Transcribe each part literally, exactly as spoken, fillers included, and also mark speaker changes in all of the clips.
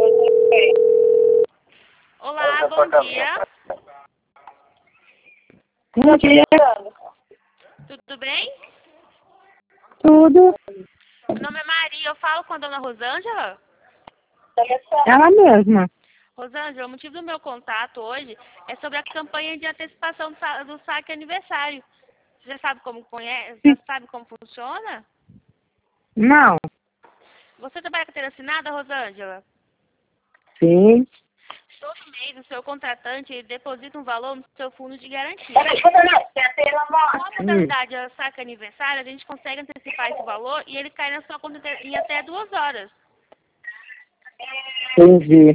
Speaker 1: Olá, bom dia.
Speaker 2: Bom dia.
Speaker 1: Tudo bem?
Speaker 2: Tudo.
Speaker 1: Meu nome é Maria, eu falo com a dona Rosângela.
Speaker 2: Ela mesma.
Speaker 1: Rosângela, o motivo do meu contato hoje é sobre a campanha de antecipação do sa- do saque aniversário. Você já sabe como conhece? Já sabe como funciona?
Speaker 2: Não.
Speaker 1: Você trabalha com carteira assinada, Rosângela?
Speaker 2: Sim.
Speaker 1: Todo mês o seu contratante ele deposita um valor no seu fundo de garantia. Com a
Speaker 2: Hum.
Speaker 1: modalidade a saque aniversário, a gente consegue antecipar esse valor e ele cai na sua conta em até duas horas.
Speaker 2: Entendi.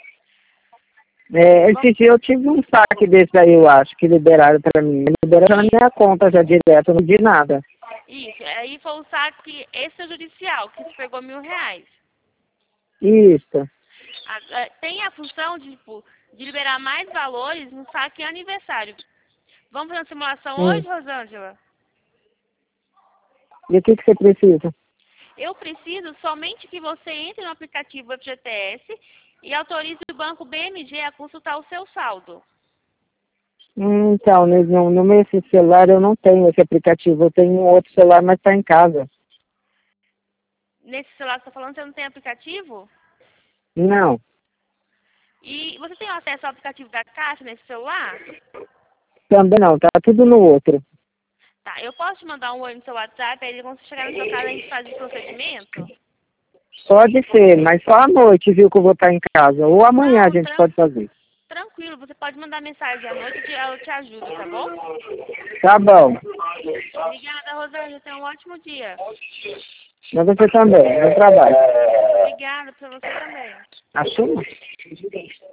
Speaker 2: É, esse dia eu tive um saque desse aí, eu acho, que liberaram pra mim. Liberaram na minha conta já direto, eu não vi nada.
Speaker 1: Isso, aí foi o saque extrajudicial, que se pegou mil reais.
Speaker 2: Isso.
Speaker 1: A- a- Tem a função de, tipo, de liberar mais valores no saque aniversário. Vamos fazer uma simulação
Speaker 2: Hum.
Speaker 1: hoje, Rosângela?
Speaker 2: E o que, que você precisa?
Speaker 1: Eu preciso somente que você entre no aplicativo F G T S e autorize o banco B M G a consultar o seu saldo.
Speaker 2: Hum, então, no, no no meu esse celular eu não tenho esse aplicativo. Eu tenho um outro celular, mas está em casa.
Speaker 1: Nesse celular que você está falando, você não tem aplicativo?
Speaker 2: Não.
Speaker 1: E você tem acesso ao aplicativo da Caixa nesse celular?
Speaker 2: Também não, tá tudo no outro.
Speaker 1: Tá, eu posso te mandar um oi no seu WhatsApp, aí quando você chegar na sua casa a gente faz o procedimento?
Speaker 2: Pode ser, mas só à noite, viu, que eu vou estar em casa. Ou amanhã a
Speaker 1: Não,
Speaker 2: gente
Speaker 1: tran
Speaker 2: pode fazer.
Speaker 1: tranquilo, você pode mandar mensagem à noite, eu te ajudo, tá bom?
Speaker 2: Tá bom.
Speaker 1: Obrigada, Rosângela, tenha um ótimo dia.
Speaker 2: Mas você também, bom trabalho.
Speaker 1: Obrigada pra você também.
Speaker 2: Assuma.